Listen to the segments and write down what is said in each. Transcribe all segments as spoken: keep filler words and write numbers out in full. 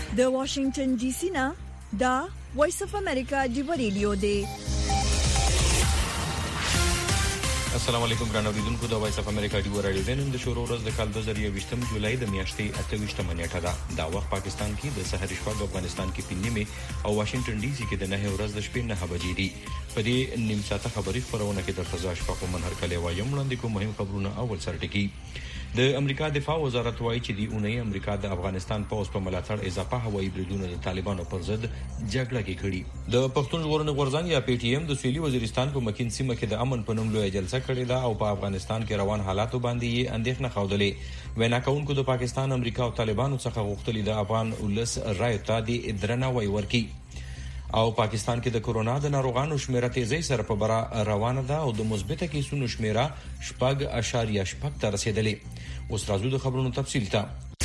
د واشنگټن ډي سي نه دا وایس اف امریکا دی ریډیو دی. السلام علیکم ګران اوریدونکو د وایس اف امریکا دی ریډیو دی نن د شروع ورځ د کال دوه زره یوویشتم جولای د میاشتې اته ویشتمه نیټه ده. دا وخت پاکستان کې د سحر شپږ، افغانستان کې په نیمه او واشنگټن ډي سي کې د نه ورځ د شپې نه بجې دي. په دې نیم ساعته خبري خبرونه کې د خزا شپه په منهر کلی وایم وړاندې کوم مهم خبرونه. اول سرټکی د امریکا دفاع وزارت وایي چې د اونۍ امریکا د افغانستان پوز په ملاتړ اضافه هوایي بریدونه د طالبانو پر ضد جګړه کې کړي. د پښتون ژغورنې غورځنګ یا پی ټی ایم د سویلي وزیرستان په مکین سیمه کې د امن په نوم لویه جلسه کړې ده او په افغانستان کې روان حالاتو باندې یې اندېښنه ښودلې. وینا کوونکو د پاکستان، امریکا او طالبانو څخه غوښتلي د افغان ولس رایو ته د درناوی ورکړي. او پاکستان کې د کورونا د ناروغانو شمیره تیزی سره په بره روانه ده او د مثبته کیسونو شمیره شپږ اشاریه شپږ ته رسیدلې. اوس راځو د خبرونو تفصیل ته.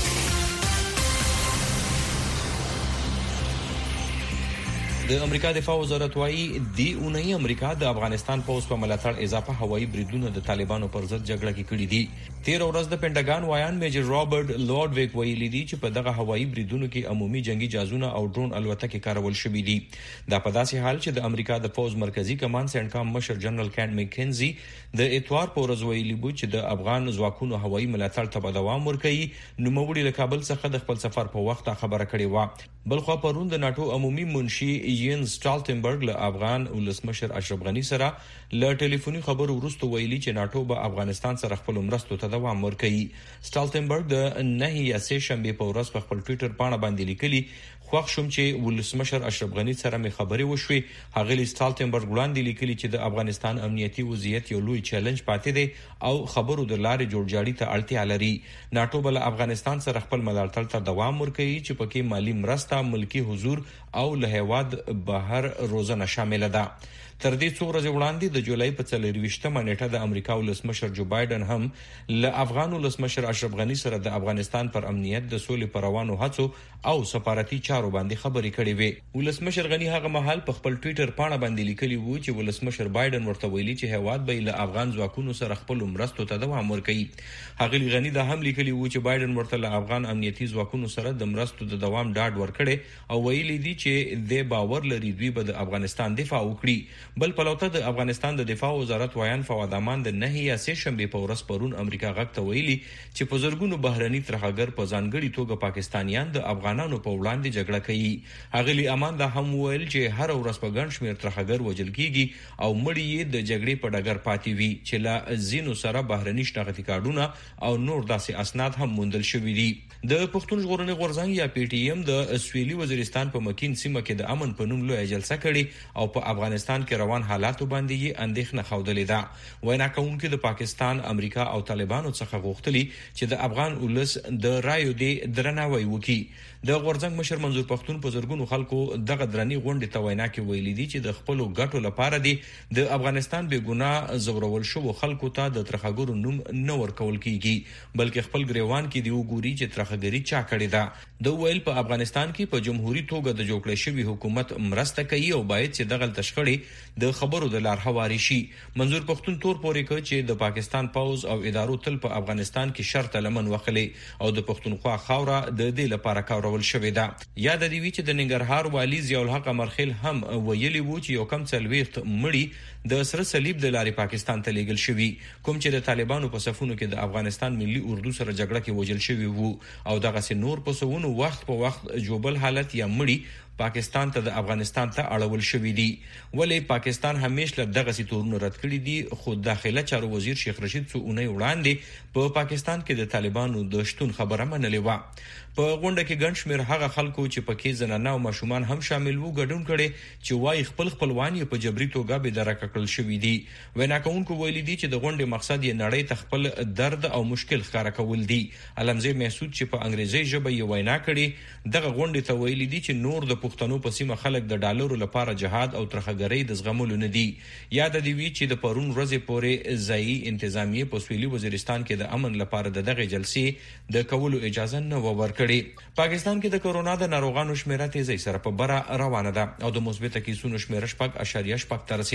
د امریکا دفاع وزارت وايي د اونۍ امریکا د افغانستان پوز په ملاتړ اضافه هوایي بریدونه د طالبانو پر ضد جګړه کې کړي دي. تیر ورځ د پینټاګان وایان میجر رابرټ لورډویک ویلي دي چې په دغه هوایي بریدونو کې عمومي جنگي جهازونه او ډرون الوتکې کارول شوي دي. دا په داسې حال چې د امریکا د پوز مرکزی کمانډ سنټکام مشر جنرال کینټ مکینزي د اتوار په ورځ ویلي بو چې د افغان ځواکونو هوایي ملاتړ ته دوام ورکوي. نوموړي له کابل څخه د خپل سفر په وخت خبره کړې و. بلخو پرون د ناتو عمومي منشي یین سټالټنبرګ له افغان ولسمشر اشرف غنی سره له ټلیفوني خبرو وروسته ویلي چې ناتو به افغانستان سره خپل مرستو ته دوام ورکوي. سټالټنبرګ د نه یا سه شنبه په ورځ په خپل ټوئیټر باندې باندې لیکلي خوښ شوم چې ولسمشر اشرف غنی سره مې خبرې وشوې. هغه سټالټنبرګ وړاندې لیکلي چې د افغانستان امنیتي وضعیت یو لوی چیلنج پاتې دی او خبرو د لارې جوړجاړي ته اړتیا لري. ناتو بل افغانستان سره خپل ملاتړ ته دوام ورکوي چې پکې مالی مرسته، ملکی حضور او له هیواد بهر روزنه شامل ده. تر دې څو ورځې وړاندې د جولای په څلرویشتمه نیټه د امریکا ولسمشر جو بایدن هم له افغان ولسمشر اشرف غنی سره د افغانستان پر امنیت د سولې پر روانو هڅو او سفارتي چارو باندې خبرې کړې وې. ولسمشر غنی هغه مهال په خپل ټوئیټر باندې باندې لیکلی وو چې ولسمشر بایدن ورته ویلي چې هیواد به له افغان ځواکونو سره خپل مرستو ته دوام ورکوي. هغه غنی دا هم لیکلی وو چې بایدن ورته له افغان امنیتي ځواکونو سره د مرستو د دوام ډاډ ورکړي او ویلي دي چې د باور لري دوی به د افغانستان دفاع وکړي. بل په لوته د افغانستان د دفاع وزارت وایان فواد امان د نه یا سه شنبه په ورځ پرون امریکا غږ ته ویلي چې په زرګونو بهرني ترهګر په ځانګړي توګه پاکستانیان د افغانانو په وړاندې جګړه کوي. هغه امان دا هم ویل چې هر ورځ په ګڼ شمېر ترهګر وژل کیږي او مړي یې د جګړې په ډګر پاتې وي چې لا زینو سره بهرني شناختي کارډونه او نور داسې اسناد هم موندل شوي دي. د پښتون ژغورنې غورځنګ یا پی ټی ایم د سویلي وزیرستان په مکین سیمه کې د امن په نوم لویه جلسه کړې او په افغانستان کې روان حالاتو باندې یې اندېښنه ښودلې ده. وینا کوونکي د پاکستان، امریکا او طالبانو څخه غوښتلي چې د افغان ولس د رایو د درناوی وکړي. د غورځنګ مشر منظور پښتون په زرګونو خلکو دغه درنی غونډې ته وینا کې ویلي دي چې د خپل ګټو لپاره دي د افغانستان بې ګناه زورول شو خلکو ته د ترخګرو نوم نه ورکول کیږي بلکې خپل ګریوان کې دی وګوري چې ترخګری چا کړی ده. د ویل په افغانستان کې په جمهوریت توګه د جوړ شوی حکومت مرسته کوي او باید چې دغه تشخړې د خبرو د لار هواري شي. منظور پښتون تور پورې کړ چې د پاکستان پوز او ادارو تل په افغانستان کې شرط لمن وخلې او د پښتونخوا خاوره د دې لپاره کارول شوې ده. یاد دی وی چې د ننګرهار والی ضیاء الحق مرخیل هم ویلي وو چې یو کم څلويخت مړي د سره صلیب د لارې پاکستان ته لیږل شوی کوم چې د طالبانو په صفونو کې د افغانستان ملي اردو سره جګړه کې وژل شوی وو او دغه سه نور په سونو وخت په وخت جوبل حالت یا مړي پاکستان ته د افغانستان ته اړول شوې دي. ولې پاکستان همیشه دغه سي تورونه رد کړی دي خو داخله چارو وزیر شیخ رشید څو اونۍ وړاندې په پا پاکستان کې د طالبانو د شتون خبره منلې و. په غونډه کې ګڼ شمېر هغه خلکو چې پکې زنانه او ماشومان هم شامل وو ګډون کړي چې وايي خپل خپلوان یې په جبري توګه به درک کړل شوې دي. وینا کوونکو ویلي دي چې د غونډې مقصد یې نړۍ ته خپل درد او مشکل ښکارا کول دي. علمزی محسود چې په انګریزي ژبه یې وینا کړي دغه غونډې ته ویلي دي چې نور د پښتنو په سیمه خلک د ډالرو لپاره جهاد او ترخګرۍ د زغملو نه دي. یاد دی وی چې د پرون ورځې پورې ځایي انتظامیه په سویلي وزیرستان کې د امن لپاره د دغه جلسې د کولو اجازه نه ورکړي. پاکستان کې د کورونا د ناروغانو شمیره تیزی سره په بره روانه ده او د مثبت کیسونو شمیره شپږ اشاریه شپږ ته رسیدلې.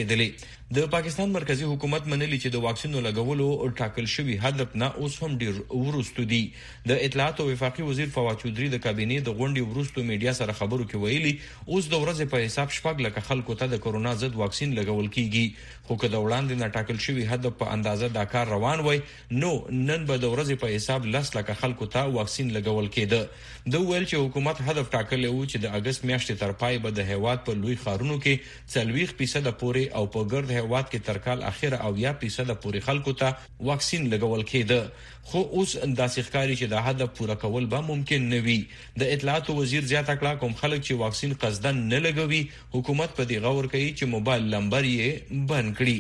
د پاکستان مرکزی حکومت منلي چې د واکسینو لګولو ټاکل شوی هدف نه اوس هم ډیر ورستو دي. د اطلاعات او وفاقي وزیر فواد چودري د کابینې د غونډې ورستو میډیا سره خبرو کې ویلي اوس د ورځې په حساب شپږ لک خلکو ته د کورونا ضد واکسین لګول کیږي، خو که د وړاندې نه ټاکل شوی هدف په اندازه دا کار روان وای نو نن به د ورځې په حساب لس لک خلکو ته واکسین لګول کېده. د ویل چې حکومت هدف ټاکلی و چې د اگست میاشتې تر پای به د هیواد په لوی ښارونو کې څلوېښت فیصده پورې او په ګرد هیواد کې تر کال اخره اویا فیصده پورې خلکو ته واکسین لګول کېده، خو اوس داسې ښکاري چې د هدف پوره کول به ممکن نه وي. د اطلاعات وزیر زیاته کړه کوم خلک چې واکسین قصدن نه لګوي حکومت په دې غور کوي چې موبایل نمبر یې بند کړي.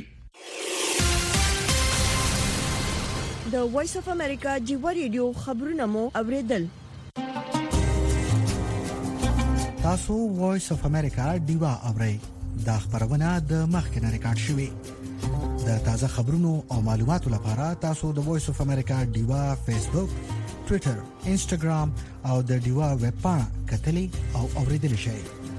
د وایس اف امریکا جیوا ریډیو خبرونه مو اوریدل. تاسو وایس اف امریکا دیوا اورئ. دا خبرونه د مخکنه ریکارډ شوې. د تازه خبرونو او معلوماتو لپاره تاسو د وایس اف امریکا دیوا فیسبوک، ټوئیټر، انسټاګرام او د دیوا ویب پاڼه کتلي او اوریدل شئ.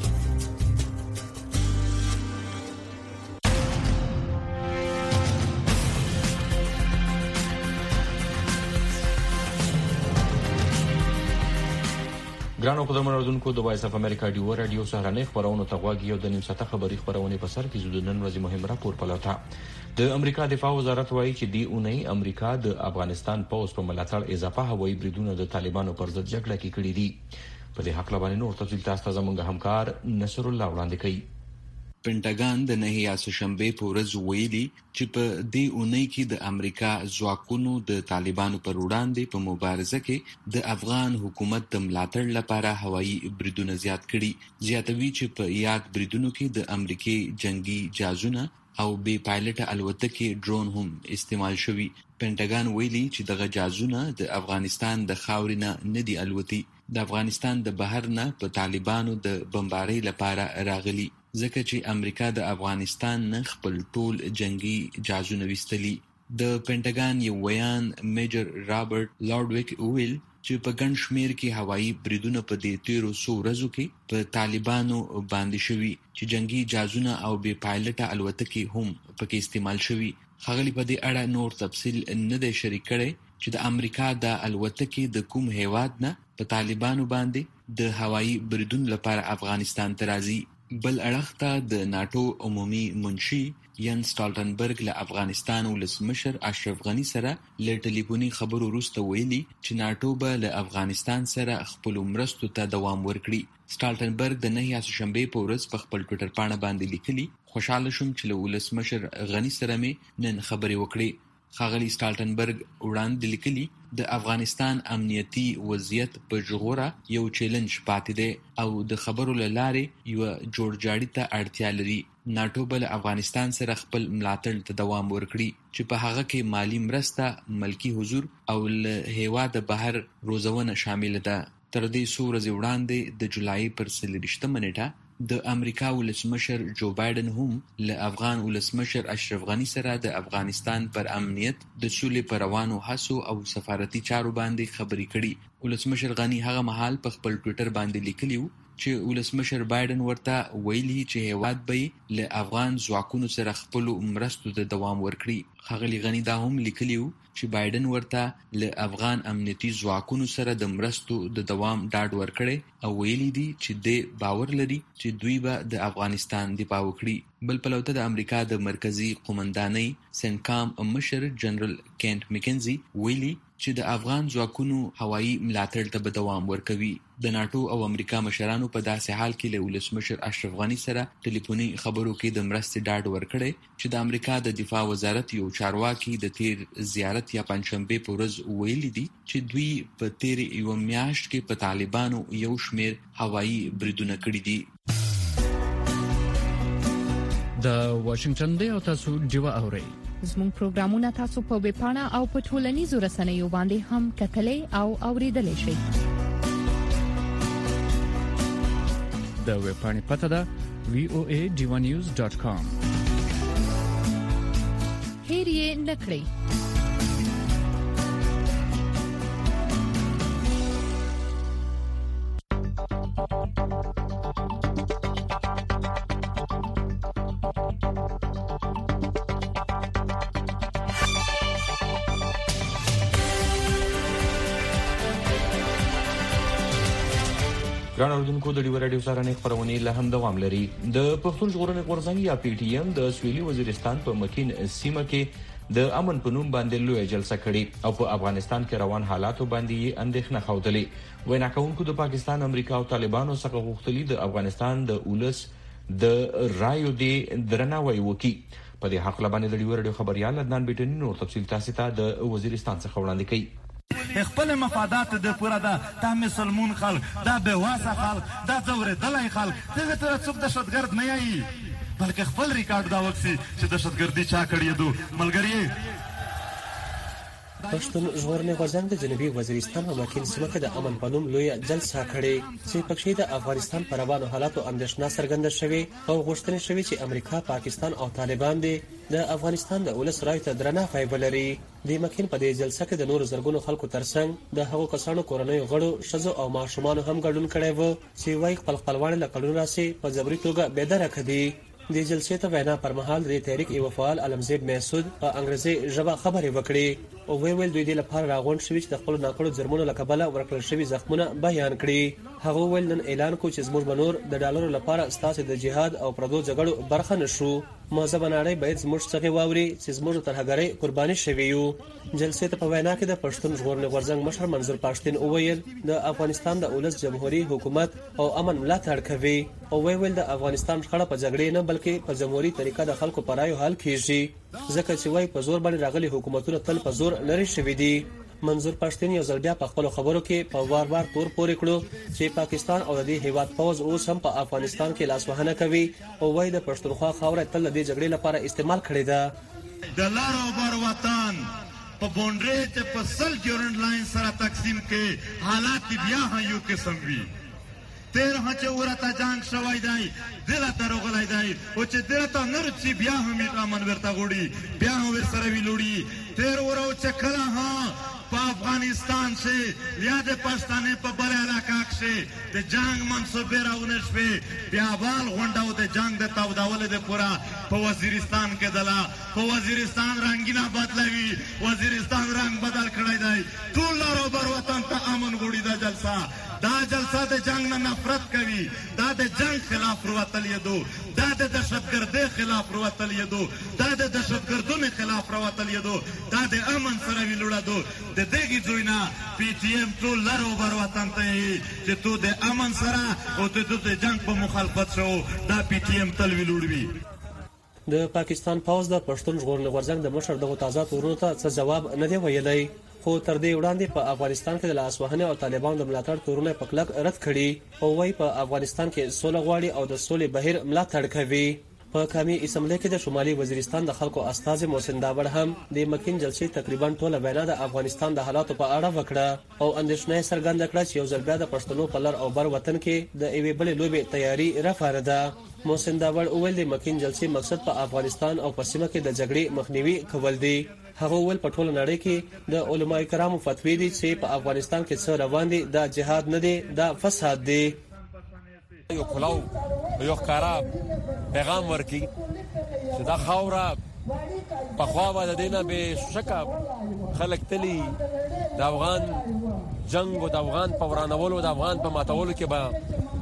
ګرانو قدرمن اوردونکو د وایس اف امریکا ډیو رادیو سهارنۍ خبرونه ته غواګي او د نیم ساعته خبري خبرونه په سر کې زو د نن ورځې مهم راپور پلاته. د امریکا دفاع وزارت وایي چې دی اونۍ امریکا د افغانستان پوز په ملاتړ اضافه هوایي بریدونه د طالبانو پر ضد جګړه کې کړې دي. په دې حق لبانې نور تفصیل تاسو ته زموږ همکار نصر الله وړاندې کوي. پینټاګان د نهي یاسوشنبه په ورځ ویلي چې په دې اونۍ کې د امریکا ځواکونو د طالبانو پر وړاندې په مبارزه کې د افغان حکومت د ملاتړ لپاره هوایي بریدونه زیات کړي. زیاتوي چې په یاد بریدونو کې د امریکای جنگي جهازونه او بي پایلټه الوتکې ډرون هم استعمال شوي. پینټاګان ویلي چې دغه جهازونه د افغانستان د خاورې نه نه دي الوتي، د افغانستان د بهر نه په طالبانو د بمبارۍ لپاره راغلي، ځکه چې امریکا د افغانستان نه خپل ټول جنگي جهازونه ویستلي. د پینټاګان یو ویان میجر رابرټ لارډویک ویل چې په ګڼ شمیر کې هوایي بریدونه په دې تیرو څو ورځو کې په طالبانو باندې شوي چې جنگي جهازونه او بي پایلټه الوتکې هم پکې استعمال شوي. ښاغلي په دې اړه نور تفصیل نه دی شریک کړی چې د امریکا د الوتکې د کوم هیواد نه په طالبانو باندې د هوایي بریدونو لپاره افغانستان ته راځي. بل اړخ ته د ناتو عمومي منشي ین سټالټنبرګ له افغانستان ولسمشر اشرف غنی سره له ټلیفوني خبرو وروسته ویلي چې ناتو به له افغانستان سره خپل مرستو ته دوام ورکړي. سټالټنبرګ د نهي یاسوشنبه په ورځ په خپل ټوئیټر پاڼه باندې لیکلي، خوشاله شوم چې له ولسمشر غنی سره مې نن خبرې وکړې. ښاغلي سټالټنبرګ وړاندې لیکلي د افغانستان امنیتي وضعیت په ژغوره یو چیلنج پاتې دی او د خبرو له لارې یو جوړجاړي ته اړتیا لري. ناتو به له افغانستان سره خپل ملاتړ ته دوام ورکړي چې په هغه کې مالی مرسته، ملکی حضور او له هیواده بهر روزونه شامل ده. تر دې څو ورځې وړاندې د جولای پر څلوېښتمه نیټه د امریکا ولسمشر جو بایدن هم له افغان ولسمشر اشرف غنی سره د افغانستان پر امنیت د سولې پر روانو هڅو او سفارتي چارو باندې خبرې کړي. ولسمشر غنی هغه مهال په خپل ټوئیټر باندې لیکلی و چې ولسمشر بایدن ورته ویلي چې هیواد به له افغان ځواکونو سره خپل مرستو ته دوام ورکړي. ښاغلي غنی دا هم لیکلی و چې بایدن ورته له افغان امنیتي ځواکونو سره د مرستو د دوام ډاډ ورکړي او ویلي دي چې د باور لري چې دوی به د افغانستان دفاع وکړي. بل پلوته د امریکا د مرکزی قومندانۍ سنکام مشر جنرال کینټ میکنزي ویلي چې د افغان ځواکونو هوایي ملاتړ ته به دوام ورکوي. د ناتو او امریکا مشرانو په داسې حال کې له ولسمشر اشرف غنی سره ټلیفوني خبرو کې د مرستې ډاډ ورکړی چې د امریکا د دفاع وزارت یو چارواکي د تیر زیارت یا پنځشنبه په ورځ ویلي دي چې دوی په تیر یو میاشت کې په طالبانو یو شمیر هوایي بریدونه کړي دي. د واشنگټن دی او تاسو دیوا اورئ. زموږ پروګرامونه تاسو په ویب پاڼه او په ټولنیزو رسنیو باندې هم کتلای او اوریدلای شئ. د ویب پاڼې پته ده وی او ای ډیوا نیوز ډاټ کام. هیر یې نکړئ. ګران اوردونکو د ډیو رادیو سره نه خبرونه له هم دوام لري. د پښتون ژغورنې غورځنګ یا پی ټی ایم د سویلي وزیرستان په مکین سیمه کې د امن په نوم باندې لوی جلسه کړې او په افغانستان کې روان حالاتو باندې اندېښنه خوده. وینا کوونکو د پاکستان، امریکا او طالبانو څخه غوښتلي د افغانستان د اولس د رایو دی درناوی وکړي. په دې حق لبانې د ډیو رادیو خبريال عدنان بیٹنی نور تفصیل تاسو ته د وزیرستان څخه وړاندې کوي. خپل مفادات د پوره دا د مسلمون خلک، دا بېواسه خلک، دا ځورېدلی خلک، دغه ته څوک دهشتګرد نه یایي، بلکې خپل ریکارډ دا وکړي چې دهشتګردي چا کړې دو. ملګري پښتون ژغورنې غورځنګ د جنوبي وزیرستان په مکین سیمه کې د امن په نوم لوی جلسه کړې چې پکې د افغانستان پر روانو حالاتو اندېښنه څرګنده شوې او غوښتنې شوې چې امریکا، پاکستان او طالبان دې د افغانستان د ولس رایو ته درناوی ولري. د مکین په دې جلسه کې د نورو زرګونو خلکو ترڅنګ د هغو کسانو کورنیو غړو، ښځو او ماشومانو هم ګډون کړی و چې وایي خپل خپلوان له کلونو راهیسې په جبري توګه بېدرکه دي. د جلسې ته وینا پر مهال د تحریک یو فعال علمزید محسود په انګریزي ژبه خبرې وکړې او وی ویل دوی د لپاره راغونډ شوي چې د خپل ناکړو جرمونو له کبله ورکړل شوي زخمونه بیان کړي. هغه ویل نن اعلان کو چې زموږ بنور د ډالرو لپاره ستاسو د جهاد او پردو جګړو برخه نشو. مذهب نړۍ باید زموږ څخه واوري چې زموږ ترهګرۍ قرباني شوي یو. جلسې ته په وینا کې د پښتون ژغورنې غورځنګ مشر منظور پښتين وویل د افغانستان د اولس جمهوریت حکومت او امن ملاتړ کوي او وی ویل د افغانستان شخړه په جګړې نه بلکې په جمهوریت طریقه د خلکو پر رایو حل کیږي، ځکه چې وای په زور باندې راغلي حکومتونه تل په زور لري شوي دي. منظور پښتين یو ځل بیا په خپل خبرو کې په وار وار تور پورې کړو چې پاکستان او د دې هیواد پوز اوس هم په افغانستان کې لاسوهنه کوي او وای د پښتونخوا خاوره تل د دې جګړې لپاره استعمال کړې ده. د لار او بر وطن په بونډري ته په سل جورنډ لاین سره تقسیم کې حالات بیا هم یو قسم وي. تیر ها چې ورته جنگ شوی دی دله ته راغلی دی او چې دله ته نه رسي بیا هم یې امن ورته غوړي، بیا هم ورسره ویلوړي. تیر ورو چې کله ها په افغانستان سے یا د پښتنې په بل علاقه کې د جنگ منصوبې راونه شوې، بیا بال غونډه او د جنگ د تودولو د پوره په وزیرستان کې دله په وزیرستان رنګینه بدلوي، وزیرستان رنګ بدل کړی دی. ټول لارو بر وطن ته امن غوړي دا جلسه دا جلسه د جنگ نه نفرت کوي، دا د جنگ خلاف روتل یدو، دا د دهشتګردۍ خلاف روتل یدو، دا د دهشتګردونو خلاف روتل یدو، دا د امن سره ویلوړدو. د دغې ځای نه پی ټي ایم ټول لر او بر وطن ته چې تو د امن سره او ته د جنگ په مخالفت شو، دا پی ټي ایم تل ویلوړوي. د پاکستان پوز د پښتون ژغورنې غورځنګ د مشر دغو تازه تورونو ته څه جواب نه دی ویلی، خو تر دې وړاندې په افغانستان کې د لاسوهنې او طالبانو د ملاتړ تورونه په کلک رد کړي او وایي په افغانستان کې سوله غواړي او د سولې بهیر ملاتړ کوي. په قومي اسمبلی کې د شمالي وزیرستان د خلکو استازي محسن داوړ هم د مکین جلسې تقریبا ټوله وینا د افغانستان د حالاتو په اړه وکړه او اندېښنه یې څرګنده کړه چې یو ځل بیا د پښتنو په لر او بر وطن کې د یوې بلې لوبې تیاري روانه ده. محسن داوړ وویل د مکین جلسې مقصد په افغانستان او په سیمه کې د جګړې مخنیوي کول دي. هغه وویل په ټوله نړۍ کې د علماء کرامو فتوی دي چې په افغانستان کې څه روان دي دا جهاد نه دی، دا فساد دی. یو کلاو یو ښکارا پیغام ورکړي چې دا خاوره په خوا به د دې نه بې شکه خلک تلي د افغان جنګ او د افغان په ورانولو د افغان په ماتولو کې به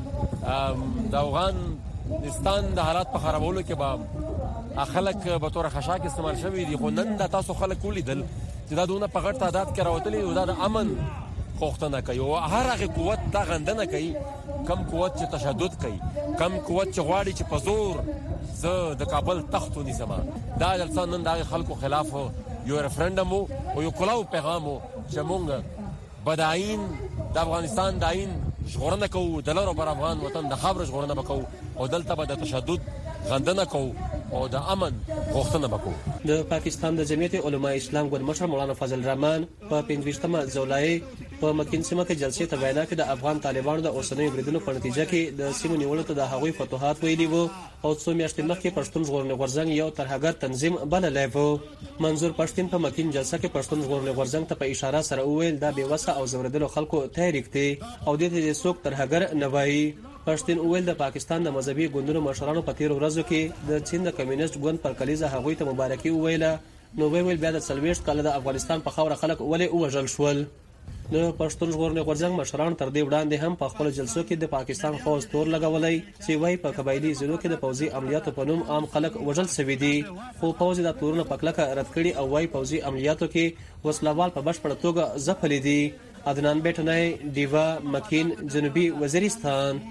د افغانستان د حالات په خرابولو کې به خلک به طور خشاک استعمال شوي دي. خو نن دا تاسو خلک ولیدل چې دا دونه په غټ تعداد کې راوتلي او دا د امن غوښتنه کوي او هر هغه قوت دا غندنه کوي، کم قوت چې تشدد کوي، کم قوت چې غواړي چې په زور زه د کابل تخت ونیسم. دا جلسه نن د خلکو خلاف یو ریفرنډم او یو کلاو پیغام و چې موږ به د آئین د افغانستان د آئین ژغورنه کوو، د لر او بر افغان وطن د خاورې ژغورنه به کوو او دلته به د تشدد غندنه کوو او د امن غوښتنه وکړو. د پاکستان د جمعیت علماء اسلام ګوند مشر مولانا فضل الرحمن په پنځویشتمه ځولای په مکین سیمه کې جلسې ته وینا کې د افغان طالبانو د اوسنیو بریدونو په نتیجه کې د سیمو نیولو ته د هغوی فتوحات ویلي وو او څو میاشتې مخکې پښتون ژغورنې غورځنګ یو ترهګر تنظیم بللی و. منظور پښتين په مکین جلسه کې پښتون ژغورنې غورځنګ ته په اشاره سره وویل دا بېوسه او زوردلو خلکو تحریک دی او دې ته څوک ترهګر نه وایي. پښتين وویل د پاکستان د مذهبي ګوندونو مشرانو په تیر ورځو کې د چین د کمیونست ګوند پر کلیزه هغوی ته مبارکي وویله، نو ویل بیا د څلوېښت کاله د افغانستان په خاوره خلک ولې ووژل شول. نو پښتون ژغورنې غورځنګ مشران تر دې وړاندې هم په خپل جلسو کې د پاکستان فوج تور لګولای چې وای په قبایلی ضلعو کې د پوځي عملیاتو په نوم عام خلک وژل شوي دي، خو پوځ د تورونو په کلکه رد کړي او وای پوځي عملیاتو کې وسلوال په بشپړه توګه ځپلي دي. عدنان بیٹنای، ډیوا مکین، جنوبي وزیرستان.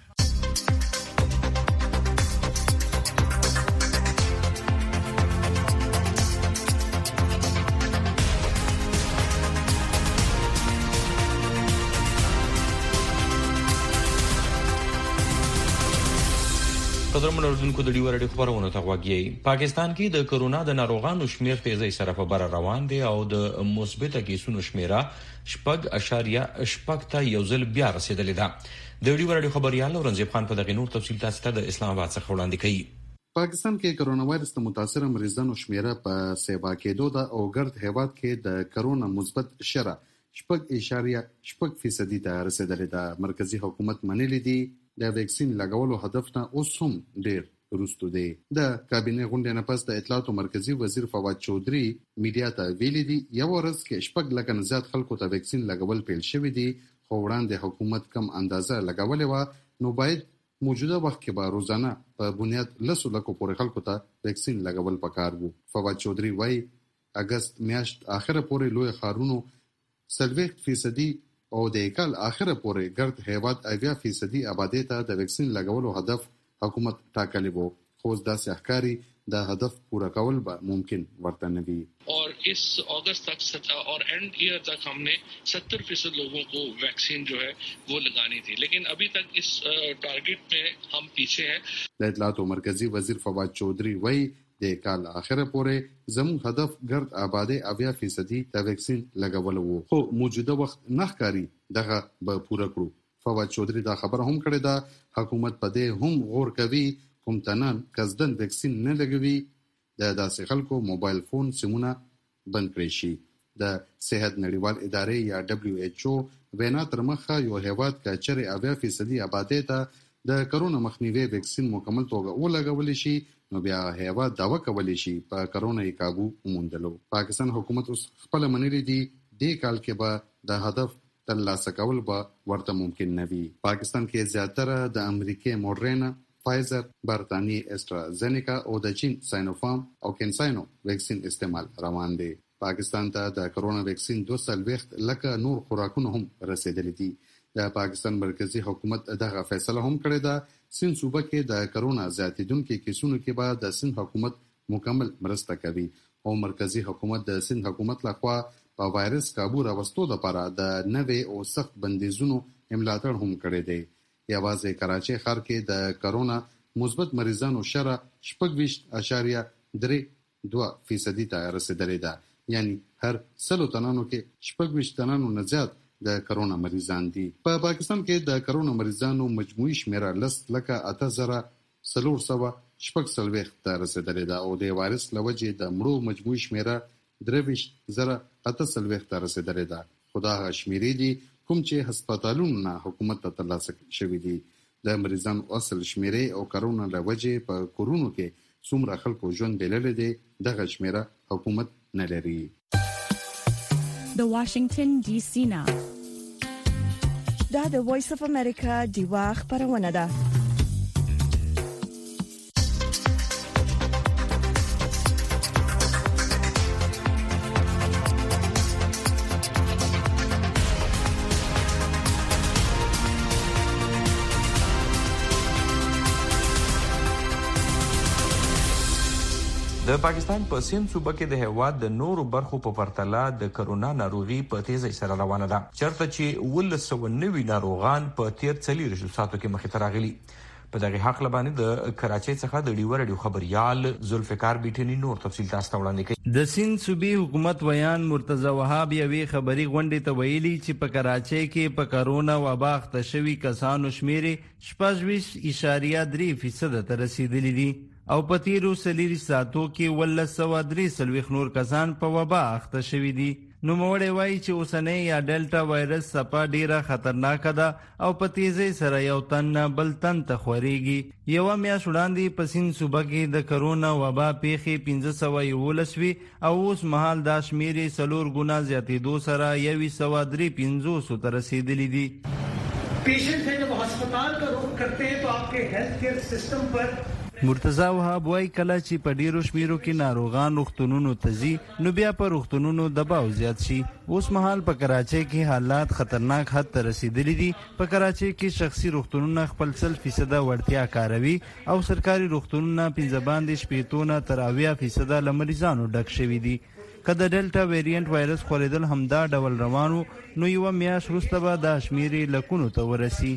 قدرمن اردوونکو د ډیوه رادیو خبرونه ته غوږی. پاکستان کې د کرونا د ناروغانو شمیر تیزی سره په بر روان دی او د مثبت کیسونو شمیره شپږ اشاریه شپږ ته یو ځل بیا رسیدلې ده. د ډیوه رادیو خبريال اورنګزیب خان په دغه نور تفصیل تاسو ته د اسلام آباد څخه وړاندې کوي. پاکستان کې کرونا وایرس ته متاثر مریضانو شمیره په سیبا کېدو ده او ګرد هیواد کې د کرونا مثبت شره شپږ اشاریه شپږ فیصدي ته رسیدلې ده. مرکزی حکومت منلې دي د ویکسین لګولو هدف نه اوس هم ډیر وروسته دی. د کابینه غونډې نه پس د اطلاعات مرکزی وزیر فواد چودري میډیا ته ویلي دي یو ورځ کې شپږ لک نه زیات خلکو ته ویکسین لګول پیل شوی دی، خو وړاندې حکومت کم اندازه لګولې و نو باید موجوده وخت کې به روزانه په بنیاد لسو لکو پورې خلکو ته ویکسین لګول پکار وو. فواد چودري وایي اگست میاشت اخره پورې لوی ښارونو څلوېښت فیصدي او د کال اخره پورې ګرد هیواد اویا فیصدي آبادی ته د ویکسین لګولو هدف حکومت ټاکلی وو، خو داسې ښکاري د هدف پورا کول به ممکن ورته نه وي. और इस अगस्त तक और एंड ईयर तक हमने सत्तर फीसद लोगों को वैक्सीन जो है वो लगानी थी, लेकिन अभी तक इस टारगेट में हम पीछे हैं. د اطلاعات مرکزی وزیر فواد چودري وایي د کال اخره پورې زموږ هدف ګرد آبادی اویا فیصدي د ویکسین لګول وو، خو موجوده وخت نه ښکاري دغه به پوره کړو. فواد چودري دا خبره هم کړې ده حکومت په دې هم غور کوي کوم تنان قصدن ویکسین نه لګوي د داسې خلکو موبایل فون سیمونه بند کړی شي. د صحت نړیوال ادارې یا دبليو ایچ او وینا تر مخه یو هیواد کې چیرې اویا فیصدي آبادی ته د کرونا مخنیوي ویکسین مکمل توګه ولګول شي نو بیا هیواد داوا کولی شي په کرونا یې قابو وموندلو. پاکستان حکومت اوس خپل منلي دي دې کال کې به د هدف ترلاسه کول به ورته ممکن نه وي. پاکستان کې زیاتره د امریکای موررینا، فایزر، برتانیې اسټرازینیکا او د چین ساینوفارم او کینساینو ویکسین استعمال روان دي. پاکستان ته د کرونا ویکسین دوه سلويخت لکه نور خوراکونه هم رسیدلي دي. د پاکستان مرکزی حکومت دغه فیصله هم کړې ده سند صوبه کې د کرونا زیاتیدونکو کیسونو کې به د سند حکومت مکمل مرسته کوي او مرکزی حکومت د سند حکومت لخوا په وایرس قابو راوستو لپاره د نوې او سخت بندیزونو ملاتړ هم کړی دی. یوازې کراچۍ ښار کې د کرونا مثبت مریضانو شره شپږ اشاریه درې دوه فیصدي ته رسیدلې ده، یعنی هر سلو تنانو کې شپږ تنانو نه زیات د کرونا مریضان دي. په پا پاکستان کې د کرونا مریضانو مجموعي شمیره لس لکه اته زره څلور سوه شپږ څلوېښت ته رسیدلې ده او د وایرس له وجې د مړو مجموعي شمیره درې ویشت زره اته څلوېښت ته رسیدلې ده، خو دا هغه شمیرې دي کوم چې هسپتالونو نه حکومت ته ترلاسه شوي دي. د مریضانو اصل شمیرې او کرونا له وجې په کورونو کې څومره خلکو ژوند بېللی دی دغه شمیره حکومت نه لري. د واشنگټن ډي سي نه دا د وایس اف امریکا ډیوا خبرونه ده. د پاکستان په سند صوبه کې د هیواد د نورو برخو په پرتله د کرونا ناروغي په تیزی سره روانه ده، چرته چې ولس سوه نوي ناروغان په تیر څلېرویشتو ساعتو کې مخې ته راغلي. په دغه حق باندې د کراچۍ څخه د ډیوه رادیو خبريال ذوالفقار بیٹنی نور تفصیل تاسو ته وړاندې کوي. د سند صوبې حکومت ویان مرتضی وهاب یوې خبري غونډې ته ویلي چې په کراچۍ کې په کرونا وبا اخته شوي کسانو شمیرې شپږویشت اشاریه درې فیصد ته رسیدلي دي او په تیرو څلېرویشتو ساعتو کې ولس سوه درې څلوېښت نور کسان په وبا اخته شوي دي. نوموړی وایي چې اوسنۍ یا ډیلټا وایرس څپه ډیره خطرناکه ده او په تیزۍ سره یو تن نه بل تن ته خورېږي. یوه میاشت وړاندې په سیند صوبه کې د کرونا وبا پیښې پنځه سوه یولس وي او اوس مهال دا شمېر یې څلور ګونه زیاتېدو سره یوې سوه درې پنځوسو ته رسېدلي دي. پیشنٹ ہے جب ہسپتال کا رخ کرتے ہیں تو آپ کے ہیلتھ کیئر سسٹم پر مرتضی وهاب وایي کله چې په ډیرو شمیرو کې ناروغان روغتونونو ته ځي نو بیا په روغتونونو دباو زیات شي. اوس مهال په کراچۍ کې حالات خطرناک حد ته رسیدلي دي. په کراچۍ کې شخصي روغتونونه خپل سل فیصده وړتیا کاروي او سرکاري روغتونونه پنځه باندې شپېتو نه تر اویا فیصده له مریضانو ډک شوي دي. که د ډیلټا ویریانټ وایرس خورېدل همدا ډول روانو نو یوه میاشت وروسته به دا شمېرې لکونو ته ورسي.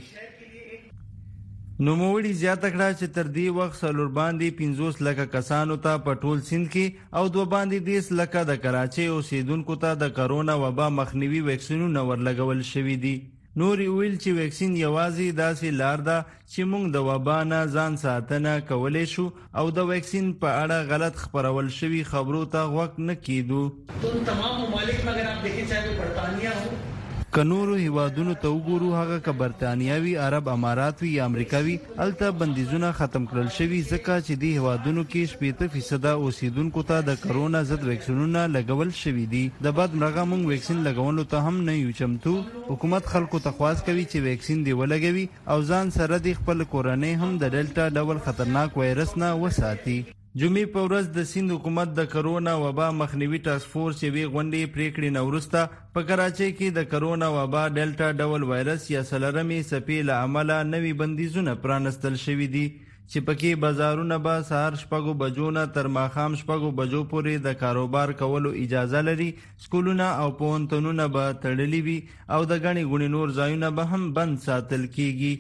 نوموړي زیاته کړه چې تر دې وخت څلور باندې پنځوس لکه کسانو ته په ټول سیند کې او دوه باندې دېرش لکه د کراچۍ اوسېدونکو ته د کرونا وبا مخنیوي ویکسینونه ورلګول شوي دي. نوري ویل چې ویکسین یوازې داسې لار ده چې موږ د وبا نه ځان ساتنه کولی شو او د ویکسین په اړه غلط خپرول شوي خبرو ته غوږ نه کیدو. تمام ممالک میں اگر آپ دیکھیں چاہے وہ برطانیہ ہو که نورو هیوادونو ته وګورو هغه که برطانیاوي عرب امارات وي یا امریکاوي هلته بندیزونه ختم کړل شوي ځکه چې دې هیوادونو کې شپېته فیصده اوسیدونکو ته د کرونا ضد ویکسینونه لګول شوي دي. د بد مرغه موږ ویکسین لګولو ته هم نه یو چمتو. حکومت خلکو ته خواست کوي چې ویکسین دې ولګوي او ځان سره د خپل کورنۍ هم د ډیلټا ډول خطرناک وایرس نه وساتي. جمعې په ورځ د سیند حکومت د کرونا وبا مخنیوي ټاسک فورس یوې غونډې پریکړې نه وروسته په کراچۍ کې د کرونا وبا ډیلټا ډول وایرس یا څلورمې څپې له امله نوي بندیزونه پرانستل شوي دي چې پکې بازارونه به سهار شپږو بجو نه تر ماښام شپږو بجو پورې د کاروبار کولو اجازه لري. سکولونه او پوهنتونونه به تړلي وي او د ګڼې ګوڼې نور ځایونه به هم بند ساتل کیږي.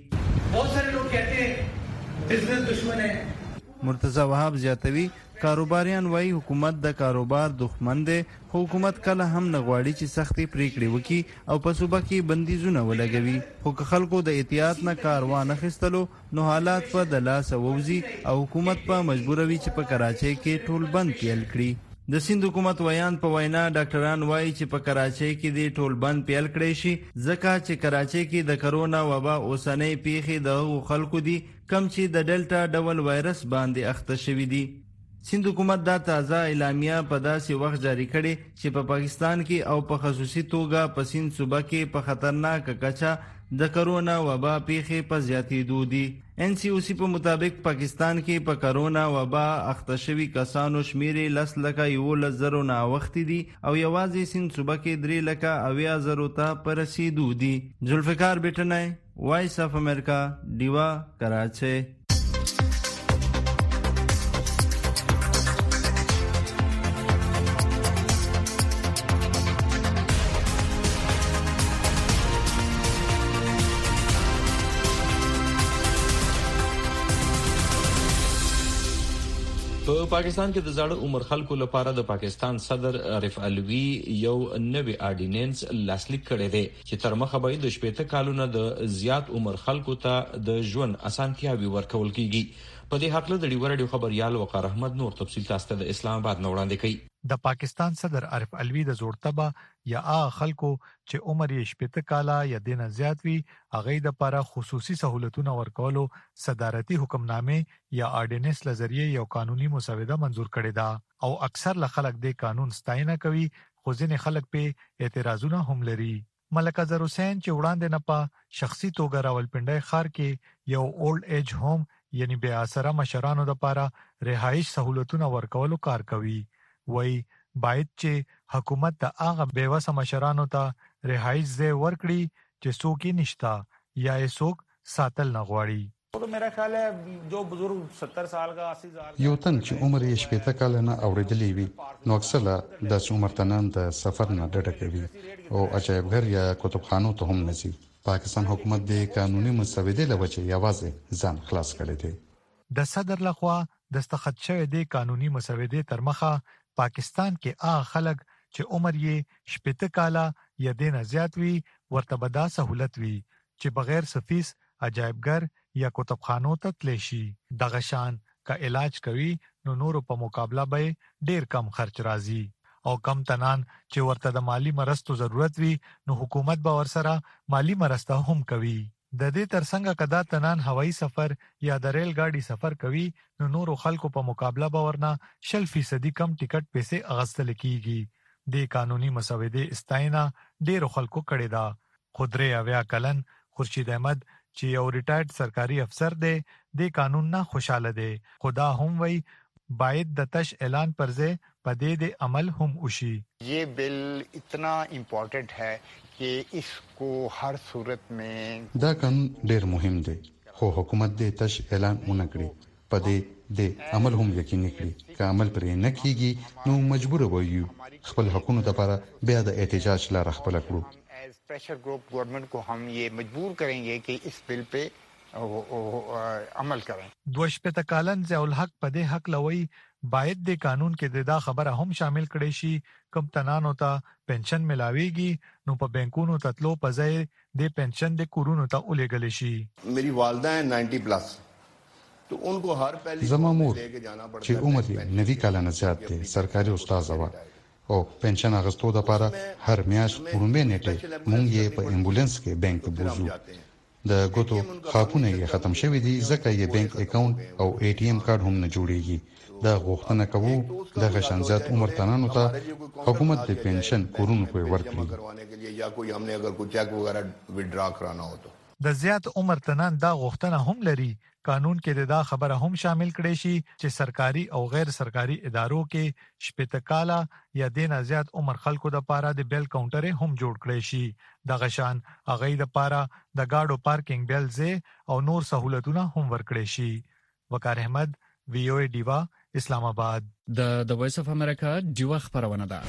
مرتضی وهاب زیاتوي کاروباریان وایي حکومت د کاروبار دښمن دی خو حکومت کله هم نه غواړي چې سختې پریکړې وکړي او په صوبه کې بندیزونه ولګوي. خو که خلکو د احتیاط نه کار وانخیستلو نو حالات په د لاسه ووځي او حکومت په مجبوروي چې په کراچۍ کې ټول بند پیل کړي. د سیند حکومت ویان په وینا ډاکټران وایي چې په کراچۍ کې د ټول بند پیل کړی شي ځکه چې کراچۍ کې د کرونا وبا اوسنۍ پیښې د هغو خلکو دي کم چې د ډیلټا ډول وایرس باندې اخته شوي دي. سیند حکومت دا تازه اعلامیه په داسې وخت جاری کړي چې په پاکستان کې او په خصوصي توګه په سیند صوبه کې په خطرناکه کچه د کرونا وبا پیښې په زیاتېدو دي. ان سی او سی په مطابق پاکستان کې په کرونا وبا اخته شوي کسانو شمیرې لس لکه یولس زرو نه اوښتې دي او یوازې سیند صوبه کې درې لکه اویا زرو ته په رسېدو دي. ذوالفقار بیټنی، وایس اف امریکا، ډیوا، کراچۍ. په پاکستان کې د زړه عمر خلکو لپاره د پاکستان صدر عارف علوي یو نوی آرډیننس لاسلیک کړی دی چې تر مخه به د شپېته کالونو د زیات عمر خلکو ته د ژوند اسانتیاوي ورکول کیږي. په دې حق له د ډیوه رادیو خبريال وقار احمد نور تفصیل تاسو ته د اسلام آباد نه وړاندې کوي. د پاکستان صدر عارف علوي د زوړتبه یا هغه خلکو چې عمر یې شپېته کاله یا دینه زیات وي هغه د لپاره خصوصي سہولتونه ورکولو صدارتي حکمنامه یا آرډیننس لذریعه یو قانوني مسوده منزور کړې ده او اکثر له خلک د قانون ستاینه کوي خو ځینې خلک په اعتراضونه هم لري. ملک اظهر حسین چې وړاندې نه په شخصي توګه راولپنډي ښار کې یو اولډ ایج هوم یعنی بے اثره مشرانو لپاره رهایش سہولتونه ورکولو کار کوي. وای باید چې حکومت د هغه بیوسه مشرانو ته رهایش ځای ورکړي چې څوک یې نشتا یا یې څوک ساتل نه غواړي. تو میرا خیال ہے جو بزرگ ستر سال کا اسی سال یو تن چې عمر یې شپېته کاله نه اوریدلی وي نو اکثر د عمر تنان د سفر نه ډډه کوي او عجایبګر یا کتابخانو ته هم نه ځي. پاکستان حکومت د قانوني مسودې لوجه یوازې ځان خلاص کړی دی. د صدر لخوا دستخط شوی د قانوني مسودې تر مخه پاکستان کې هغه خلک چې عمر یې شپېته کاله یا دینه زیات وي ورته به دا سہولت وي چې بغیر سفیس عجایبګر یا کتابخانو ته تللی شي. دغه شان که علاج کوي نو نورو په مقابله به ډیر کم خرچ راځي او کم تنان چې ورته د مالی مرستو ضرورت وي نو حکومت به ورسره مالی مرسته هم کوي. د دې ترڅنګ کدا تنان هوایي سفر یا د ریل ګاډي سفر کوي نو نورو خلکو په مقابله به ورنه شل فیصد کم ټیکټ پیسې اغستل کیږي. د قانوني مسودې استاینه ډیرو خلکو کړي دا. خدري اویا کلن خورشید احمد چې یو ریټایرډ سرکاري افسر دی د قانون نه خوشاله دی. خدا هم وی باید د تش اعلان پر ځای پدې د عمل هم وشي. یہ بل اتنا امپورټنٹ ہے کہ اس کو ہر صورت میں دا قانون ډیر مهم دی خو حکومت د تش اعلان اونکړي پدې د عمل هم یقیني کړي که عمل پرې نه کیږي نو مجبور وایو خپل حقوقو لپاره بیا د احتجاج لار خپل کړو. ایز پریشر گروپ گورنمنٹ کو ہم یہ مجبور کریں گے کہ اس بل پہ عمل کریں. دوش په تکالن ضیاء الحق په دې حق لوي باید د قانون کې دا خبره هم شامل کړي شي کم تنان ہوتا پنشن ملاويږي نو په بانکونو تتلو په ځای د پنشن د کورونو ته ولېګل شي. میری والدہ ہیں نائنٹی پلس تو ان کو ہر پہلی زما مور چې عمر یې نوي کاله نه زیات دی سرکاري استاد و او پنشن اغستو د لپاره هر میاشت ورمبه نیټه مونږ یې په امبولانس کې بانک ته بوزو. د ګوتو خاپونه یې ختم شوی دي ځکه یې بانک اکاونټ او ای ټی ایم کارت هم نه جوړیږي. دا غوښتنه کوو د غشنزات عمر تنانو ته حکومت د پنشن کورونو په ورکړي یا کوئی ہم نے اگر کوئی چیک وغیرہ وډرا کرانا ہو تو د زیات عمر تنان دا غوښتنه هم لري. قانون کې دا خبره هم شامل کړي شي چې سرکاري او غیر سرکاري ادارو کې شپږ کاله یا دینه زیات عمر خلکو د پاره د بیل کاونټر هم جوړ کړي شي. د غشان اغه د پاره د گاډو پارکینګ بیل زه او نور سہولتونه هم ورکړي شي. وقار احمد وی او ای ډیوا اسلام آباد. د د وایس اف امریکا ډیوا خبرونه ده.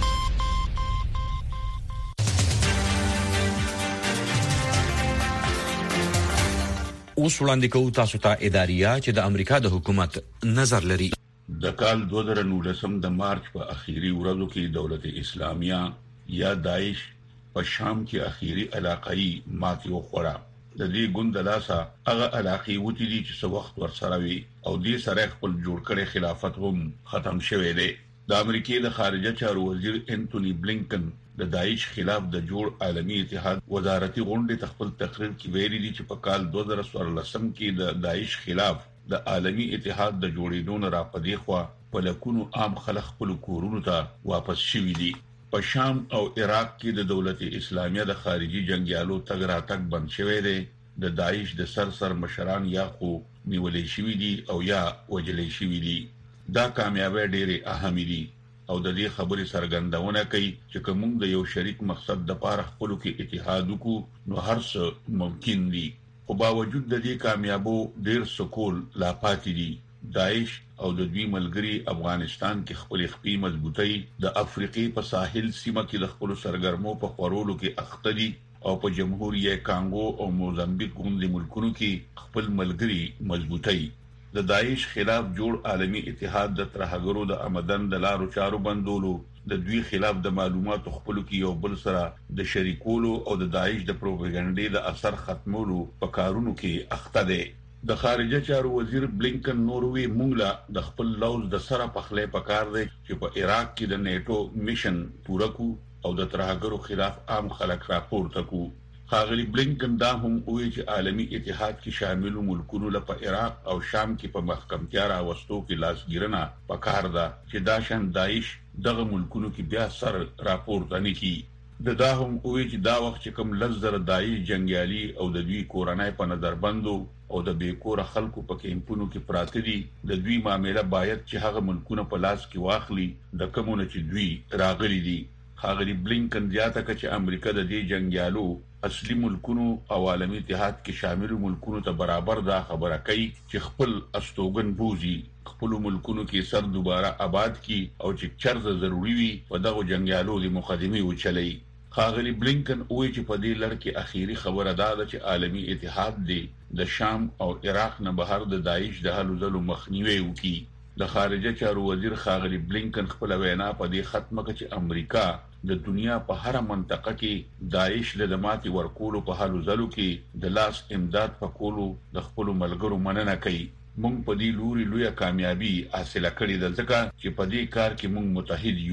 اوس وړاندې کوو تاسو ته اداریه چې د امریکا د حکومت نظر لري. د کال دوه زره نولسم د مارچ په اخیری ورځو کې دولت اسلامیه یا داعش په شام کې اخیری علاقائی ماتې وخوړه. د دې ګوند لاسه هغه علاقې وتی دي چې څو وخت ورسره وي او دې سره خپل جوړ کړي خلافت هم ختم شوه دی. د امریکای د خارجه چارو وزیر انټونی بلینکن د داعش خلاف د جوړ عالمی اتحاد وزارتي غونډې تخپل تقریر کې ویلي دي چې په کال دوه زره څوارلسم کې د داعش خلاف د عالمی اتحاد د جوړېدو را پدې خوا په لکونو عام خلک خپل کورونو ته واپس شوي دي. په شام او عراق کې د دولت اسلامیه د خارجي جنگیالو تګ راتګ بند شوی دی. د داعش د سر سر مشران یا خو نیولې شوي دي او یا وجلې شوي دي. دا کامیابی ډېرې اهمې دي او د دې خبرې سرګندونه کوي چې کوم د یو شریک مقصد د پاره خپل کې اتحاد وکړو نو هر څه ممکن دي. خو باوجود د دې کامیابو ډېر سکول لا پاتې دي. داعش او د دوی ملګری افغانستان کې خپل خپې مضبوطی د افریقې په ساحل سیمه کې د خپل سرګرمو په خورولو کې اخته دي او په جمهوریت کانګو او موزمبیک غوندې ملکونو کې خپل ملګری مضبوطی. د داعش خلاف جوړ عالمی اتحاد د ترهګرو د آمدن د لارو چارو بندولو د دوی خلاف د معلوماتو خپل کې یو بل سره د شریکولو او د داعش د پروپاګاندا د اثر ختمولو په کارونو کې اخته دي. د خارجه چارو وزیر بلینکن نوروي مونږه د خپل لوز د سره پخلې پکار دی چې په عراق کې د نیټو میشن پوره کو او د ترهګرو خلاف عام خلک راپورته کو. خاغلی بلینکن دا هم وی چې عالمی اتحاد کې شامل ملکونو لپاره عراق او شام کې په محکمتیا راوستو کې لاسګیرنه پکار ده چې دا شان داعش دغه ملکونو کې بیا سر راپورته نه کی. د دا هم وی چې دا وخت چې کوم لزر داعش جنگیالي او د دوی کورنۍ په نظر بندو او د بیکور خلکو په کیمپونو کې پراته دي د دوی معاملې باید چې هغه ملکونه په لاس کې واخلي د کومونه چې دوی راغلي دي. خاغلی بلینکن زیاته کړه چې امریکا د دې جنگیالو اصلي ملکونو او عالمی اتحاد کې شامل ملکونو ته برابر دا خبره کوي چې خپل استوګن بوزي خپل ملکونو کې سر دوباره آباد کی او چې چرته ضروری وي په دغه جنگیالو د مقدمه وچلي. خاغلی بلینکن وایي چې په دې لړ کې اخیری خبره ده چې عالمی اتحاد دی د شام او عراق نه بهر د داعش د هلو ځلو مخنیوي وکړي. د خارجه چارو وزیر خاغلی بلینکن خپل وینا په دې ختمه کړه چې امریکا د دنیا په هر منطقه کې داعش له دماتي ورکولو په هلو ځلو کې د لاس امداد پکولو د خپل ملګرو مننه کوي. مونږ په دې لوري لویه کامیابی حاصله کړې ده ځکه چې په دې کار کې مونږ متحد یو.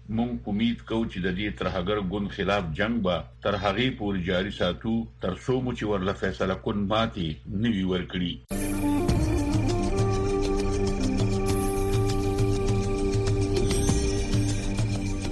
مونږ امید کوو چې د دې ترهګر ګوند خلاف جنگ به تر هغه پورې جاري ساتو تر څو مو چې ورله فیصله کون ماتي نوي ورکړي.